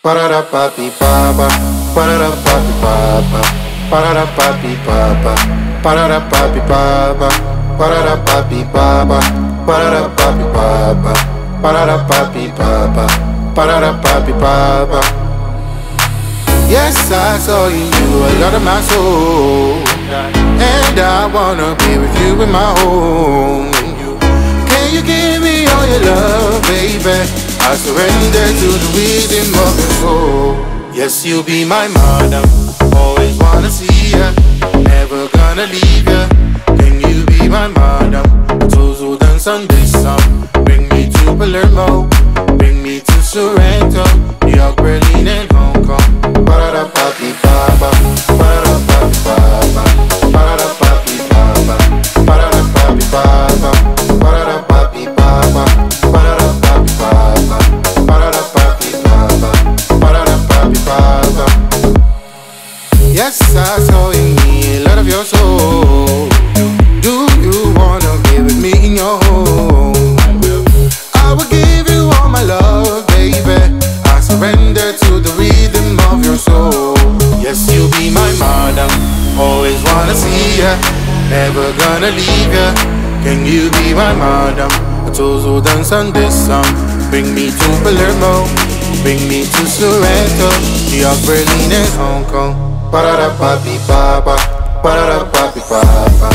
Parara papi papa, parara papi papa, parara papi papa, parara papi papa, parara papi papa, parara papi papa, parara papi papa, parara papi papa. Yes, I saw in you a lot of my soul, and I wanna be with you in my home. Can you give me all your love, baby? I surrender to the rhythm of your soul. Yes, you'll be my madam, always wanna see ya, never gonna leave ya. Can you be my madam? Those who dance on this song, bring me to Palermo, bring me to Sorrento, New York, Berlin and Hong Kong. Parara papi papa, parara papi papa, parara papi papa, parara papi papa, parara papi papa, parara papi papa, parara papi papa, parara papi papa. Yes, I saw in me a lot of your soul. Do you wanna be with me in your home? I will give you all my love, baby. I surrender to the rhythm of your soul. Yes, you'll be my madam, always wanna see ya, never gonna leave ya. Can you be my madam? Those who dance on this song, bring me to Palermo, bring me to Sorrento, New York, Berlin and Hong Kong. Parara papi papa, parara papi papa,